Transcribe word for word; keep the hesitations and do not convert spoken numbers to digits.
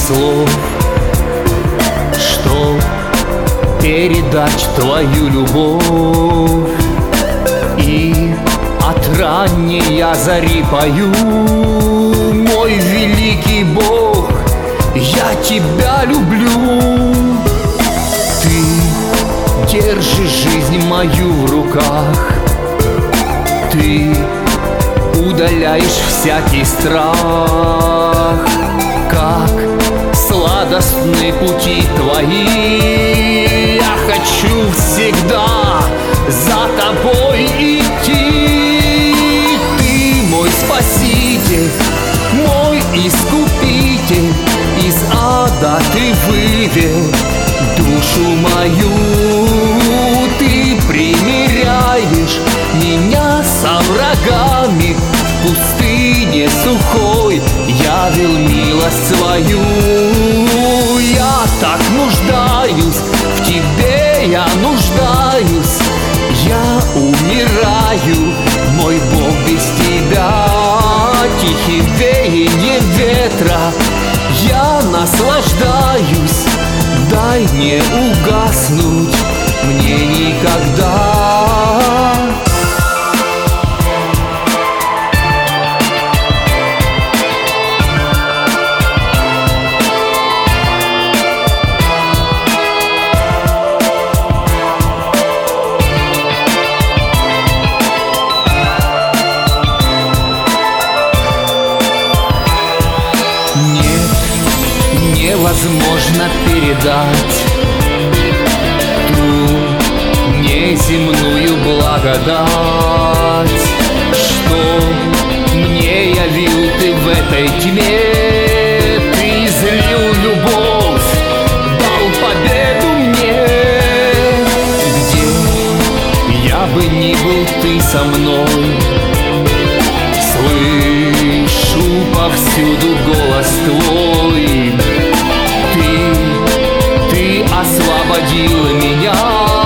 слов, чтоб передать твою любовь. И от ранней я зари пою: мой великий Бог, я тебя люблю. Ты держишь жизнь мою в руках, ты удаляешь всякий страх. Как сладостны пути твои, я хочу всегда за тобой идти. Ты мой спаситель, мой искупитель, из ада ты вывел душу мою. Ты примиряешь меня со врагами, в пустыне сухой явил милость свою. Я так нуждаюсь в тебе, я нуждаюсь, я умираю, мой Бог, без тебя. Тихим веяньем ветра я наслаждаюсь, дай не угаснуть мне никогда. Невозможно передать ту неземную благодать, что мне явил ты в этой тьме. Ты излил любовь, дал победу мне. Где я бы ни был, ты со мной. Слышу повсюду голос твой, освободил меня.